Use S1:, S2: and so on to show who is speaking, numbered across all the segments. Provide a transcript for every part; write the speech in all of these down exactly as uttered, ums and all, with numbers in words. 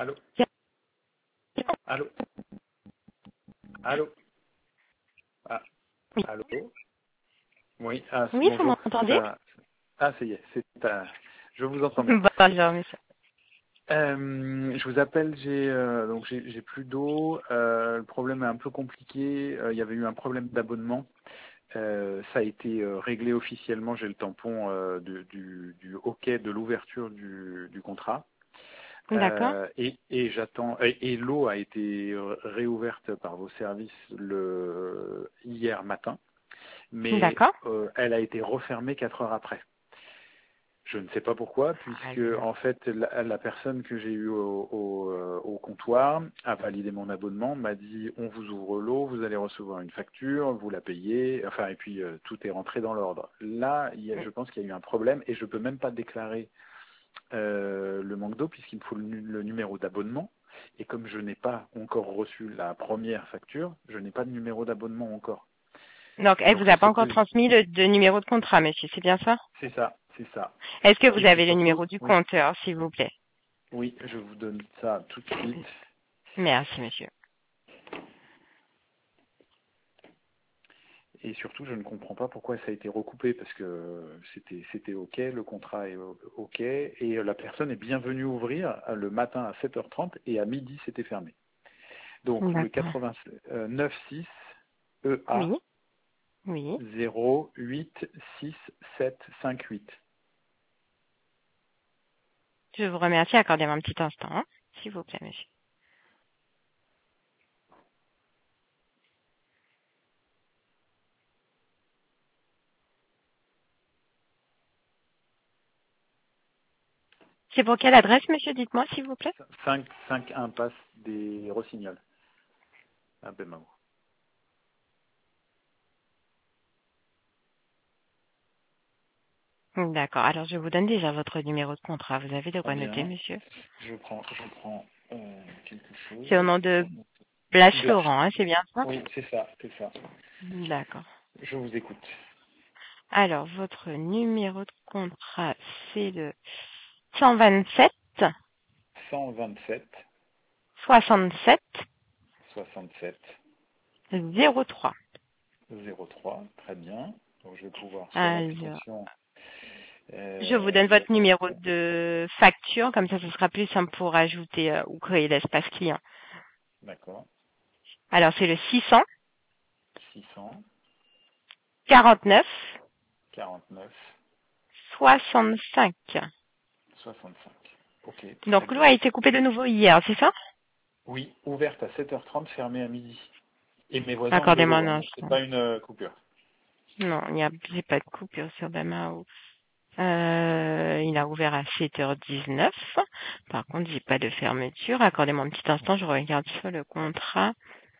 S1: Allô? Allô? Allô? Ah, allô? Oui, ah,
S2: Oui, vous
S1: bonjour.
S2: m'entendez?
S1: Ça... Ah, ça y est, c'est, euh, je vous entends bien.
S2: Bonjour, monsieur.
S1: Euh, je vous appelle, j'ai euh, donc j'ai, j'ai plus d'eau. Euh, le problème est un peu compliqué. Euh, il y avait eu un problème d'abonnement. Euh, ça a été euh, réglé officiellement. J'ai le tampon euh, de- du, du OK de l'ouverture du, du contrat.
S2: D'accord.
S1: Euh, et, et j'attends. Et, et l'eau a été réouverte par vos services le hier matin, mais
S2: D'accord.
S1: euh, elle a été refermée quatre heures après. Je ne sais pas pourquoi, puisque
S2: Alors,
S1: en fait la, la personne que j'ai eue au, au, euh, au comptoir a validé mon abonnement, m'a dit on vous ouvre l'eau, vous allez recevoir une facture, vous la payez, enfin et puis euh, tout est rentré dans l'ordre. Là, il y a, je pense qu'il y a eu un problème et je peux même pas déclarer euh, le manque d'eau puisqu'il me faut le, nu- le numéro d'abonnement. Et comme je n'ai pas encore reçu la première facture, je n'ai pas de numéro d'abonnement encore.
S2: donc, elle
S1: Donc
S2: vous
S1: je
S2: a pas
S1: sais
S2: encore
S1: plus.
S2: transmis le, de numéro de contrat, monsieur, c'est bien ça?
S1: C'est ça, c'est ça.
S2: Est-ce que
S1: Et
S2: vous
S1: puis
S2: avez le
S1: surtout,
S2: numéro du
S1: oui,
S2: compteur, s'il vous plaît?
S1: oui, je vous donne ça tout de suite.
S2: Merci, monsieur.
S1: Et surtout, je ne comprends pas pourquoi ça a été recoupé parce que c'était c'était ok, le contrat est ok, et la personne est bien venue ouvrir le matin à sept heures trente et à midi c'était fermé. Donc le
S2: D'accord.
S1: quatre-vingt-neuf six E A
S2: Oui, oui.
S1: zéro huit six sept cinq huit.
S2: Je vous remercie. Accordez-moi un petit instant, hein, s'il vous plaît, monsieur. C'est pour quelle adresse, monsieur? Dites-moi, s'il vous plaît.
S1: cinq, cinq impasse des Rossignols à Bemao.
S2: D'accord. Alors, je vous donne déjà votre numéro de contrat. Vous avez de
S1: Très
S2: quoi noter,
S1: bien.
S2: monsieur?
S1: Je prends, je prends euh, quelque
S2: C'est au
S1: chose.
S2: nom de Blas
S1: Blanche.
S2: Laurent, hein, c'est bien ça?
S1: Oui, c'est ça, c'est ça.
S2: D'accord.
S1: Je vous écoute.
S2: Alors, votre numéro de contrat, c'est le cent vingt-sept
S1: cent vingt-sept
S2: soixante-sept
S1: soixante-sept
S2: zéro trois.
S1: zéro trois. Très bien. Donc je vais pouvoir sur
S2: Alors,
S1: l'application.
S2: je vous
S1: Euh,
S2: donne
S1: sur-
S2: votre numéro de facture, comme ça ce sera plus simple pour ajouter euh, ou créer l'espace client.
S1: D'accord.
S2: Alors, c'est le six cents
S1: six cent
S2: quarante-neuf
S1: quarante-neuf
S2: soixante-cinq.
S1: soixante-cinq. Ok, très
S2: Donc, l'eau
S1: bien.
S2: a été coupée de nouveau hier, c'est ça?
S1: Oui, ouverte à sept heures trente, fermée à midi. Et mes voisins ont de
S2: Accordez-moi
S1: l'eau,
S2: un
S1: hein, donc c'est
S2: instant.
S1: pas une euh, coupure.
S2: Non, il n'y a j'ai pas de coupure sur Bamao. Euh, il a ouvert à sept heures dix-neuf. Par contre, j'ai pas de fermeture. Accordez-moi un petit instant, je regarde sur le contrat.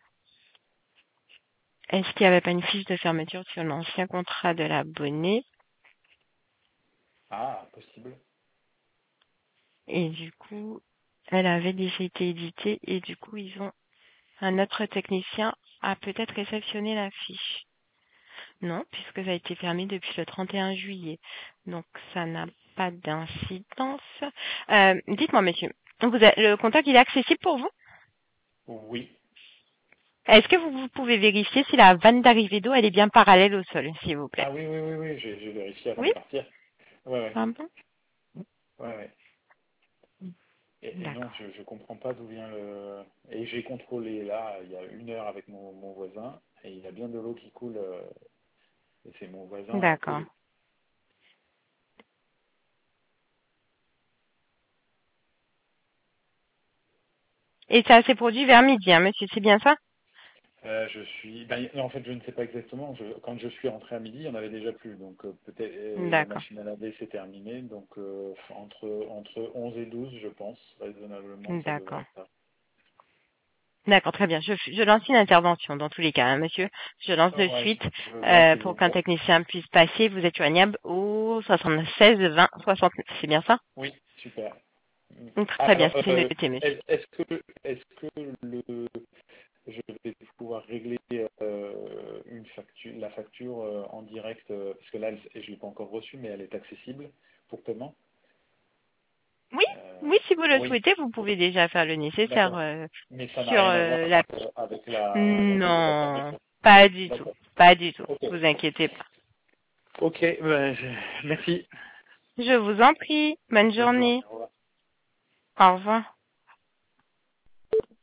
S2: Est-ce qu'il n'y avait pas une fiche de fermeture sur l'ancien contrat de l'abonné?
S1: Ah, possible.
S2: Et du coup, elle avait déjà été éditée et du coup, ils ont un autre technicien a peut-être réceptionné la fiche. Non, puisque ça a été fermé depuis le trente et un juillet. Donc, ça n'a pas d'incidence. Euh, dites-moi, monsieur, vous avez- le contact, il est accessible pour vous?
S1: Oui.
S2: Est-ce que vous, vous pouvez vérifier si la vanne d'arrivée d'eau, elle est bien parallèle au sol, s'il vous plaît?
S1: Ah oui, oui, oui, oui, j'ai j'ai vérifié avant de
S2: Oui?
S1: partir. Ouais, ouais,
S2: Ah bon?
S1: ouais, ouais. Et, et non,
S2: D'accord.
S1: je, je comprends pas d'où vient le. Et j'ai contrôlé là, il y a une heure avec mon, mon voisin, et il y a bien de l'eau qui coule, euh, et c'est mon voisin à
S2: D'accord.
S1: côté.
S2: Et ça s'est produit vers midi, hein, monsieur, c'est bien ça?
S1: Euh, je suis. Ben, en fait, je ne sais pas exactement. Je- Quand je suis rentré à midi, il n'y en avait déjà plus. Donc euh, peut-être euh, la
S2: D'accord.
S1: machine à laver s'est terminée. Donc euh, entre entre onze et douze, je pense, raisonnablement, ça devrait
S2: D'accord.
S1: être ça.
S2: D'accord, très bien. Je, je lance une intervention dans tous les cas, hein, monsieur. Je lance
S1: Oh,
S2: de
S1: ouais,
S2: suite
S1: je veux bien,
S2: euh,
S1: s'il vous
S2: pour qu'un
S1: plaît.
S2: technicien puisse passer. Vous êtes joignable au soixante-seize vingt soixante-neuf. C'est bien ça?
S1: Oui, super. Mm.
S2: Donc,
S1: Ah,
S2: très bien,
S1: alors,
S2: c'est
S1: euh,
S2: noté, monsieur.
S1: est- est-ce que est-ce que le je vais pouvoir régler euh, une facture, la facture euh, en direct, euh, parce que là, elle- je ne l'ai pas encore reçue, mais elle est accessible pour paiement.
S2: Oui,
S1: Euh,
S2: oui, oui, si vous le
S1: Oui.
S2: souhaitez, vous pouvez déjà faire le nécessaire euh,
S1: Mais ça n'a
S2: sur
S1: rien à
S2: euh,
S1: voir
S2: la...
S1: avec, avec la, la
S2: Non,
S1: sécurisation.
S2: pas du tout.
S1: D'accord.
S2: Pas du tout.
S1: Ok.
S2: Vous inquiétez pas.
S1: Ok, ben, je- merci.
S2: Je vous en prie. Bonne
S1: Bonne journée.
S2: journée.
S1: Au revoir.
S2: Au revoir.